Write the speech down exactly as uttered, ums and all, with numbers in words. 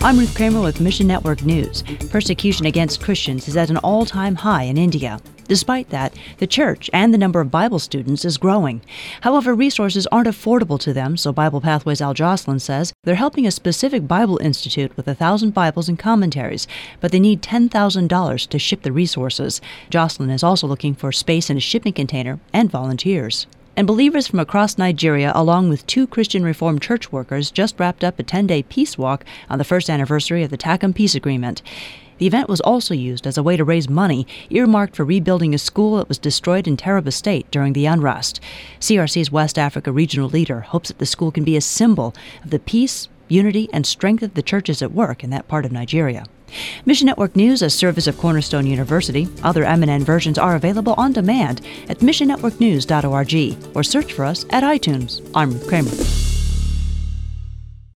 I'm Ruth Kramer with Mission Network News. Persecution against Christians is at an all-time high in India. Despite that, the church and the number of Bible students is growing. However, resources aren't affordable to them, so Bible Pathways Al Jocelyn says they're helping a specific Bible institute with a thousand Bibles and commentaries, but they need ten thousand dollars to ship the resources. Jocelyn is also looking for space in a shipping container and volunteers. And believers from across Nigeria, along with two Christian Reformed church workers, just wrapped up a ten-day peace walk on the first anniversary of the Takam Peace Agreement. The event was also used as a way to raise money earmarked for rebuilding a school that was destroyed in Taraba State during the unrest. C R C's West Africa regional leader hopes that the school can be a symbol of the peace, unity, and strength of the churches at work in that part of Nigeria. Mission Network News, a service of Cornerstone University. Other M N N versions are available on demand at mission network news dot org or search for us at iTunes. I'm Ruth Kramer.